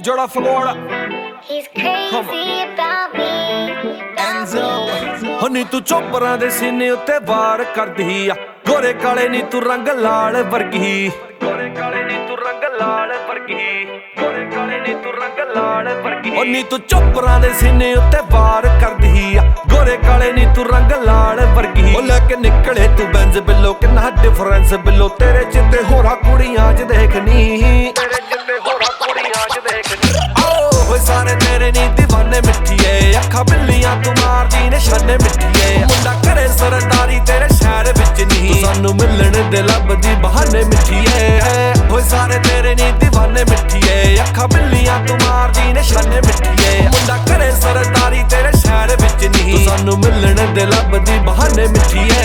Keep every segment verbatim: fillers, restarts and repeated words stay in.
Joda Florida. He's crazy about me. Enzo. Honey तू चोपरां दे सीने उत्ते वार करदी आ गोरे काले नी तू रंग लाल वर्गी गोरे काले नी तू रंग लाल वर्गी गोरे काले नी तू रंग लाल वर्गी ओ नी तू चोपरां दे सीने उत्ते वार करदी आ गोरे काले नी तू रंग लाल वर्गी ओ लेके निकले तू बेंज बिलो किन्ना डिफरेंस बिलो तेरे जिते होरा कुड़ियां च देखनी तेरे जिते होरा कुड़ियां च देखनी ओ सारे तेरे नी दीवाने मिठिए अखा बिल्लियां तू मारदी ने शाने मिठिए मुंडा करे सरदारी तेरे शहर विच नहीं सानू मिलण दे लभदी बहाने मिठिए होए सारे तेरे नी दीवाने मिठिए अखा बिल्लियां तू मारदी ने शाने मिठिए मुंडा करे सरदारी तेरे शहर विच नहीं सानू मिलण दे लभदी बहाने मिठिए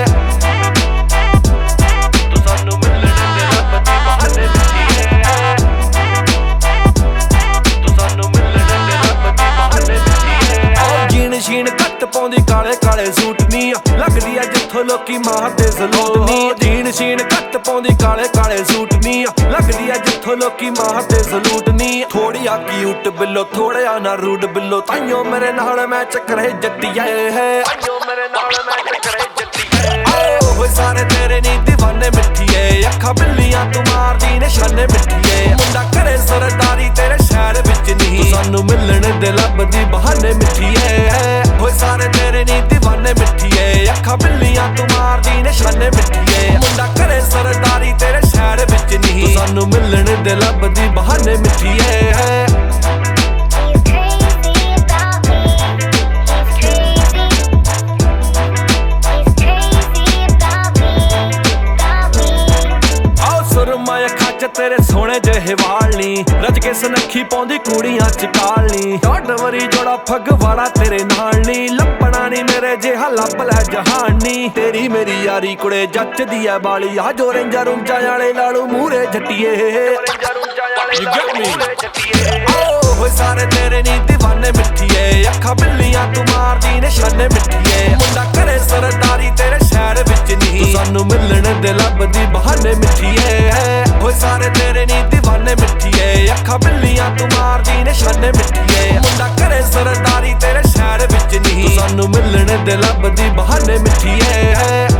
तू सानू मिलण दे लभदी बहाने मिठिए शीन घट पाउंदी काले काले सूट नी लगदी आ जिथों लोकी मां ते सलूट नी जीन शीन घट पाउंदी काले काले सूट नी लगदी आ जिथों लोकी मां ते सलूट नी थोड़ी आ क्यूट बिल्लो थोड़े आ ना रूड बिल्लो ताइयों मेरे नाल मैच करे जट्टिए है ताइयों मेरे नाल मैच करे जट्टिए ओए सारे तेरे नी दीवाने मिठिए अखा बिल्लियां तू मारदी ने शाने मिठिए मुंडा करे सरदारी तेरे शहर विच नहीं सानू मिलण दे लभदी बहाने मिठिए होए सारे तेरे नी दीवाने मिठिए अखा बिल्लियां तू मारदी ने शाने मिठिए मुंडा करे सरदारी तेरे शहर विच नहीं सानू मिलण दे लभदी बहाने मिठिए तेरे सोने जेहे वाल नी रज के सनखी पौंदी कुड़ियां च काल नी डोंट वरी जोड़ा फगवाड़ा तेरे नाल नी लपना नी मेरे जेहा लप लै जहान नी तेरी मेरी यारी कुड़े जच दी है बाली आ जो रेंजा रुंजा वाले लालू मूरे जट्टिए होए सारे तेरे नी दीवाने मिठिए अखा बिल्लियां तू मारदी ने शाने मिठिए मुंडा करे सरदारी तेरे शहर विच नहीं सानू मिलण दे लभदी बहाने मिठिए होए सारे तेरे नी दीवाने मिठिए अखा बिल्लियां तू मारदी ने शाने मिठिए मुंडा करे सरदारी तेरे शहर विच नहीं सानू मिलण दे लभदी बहाने मिठिए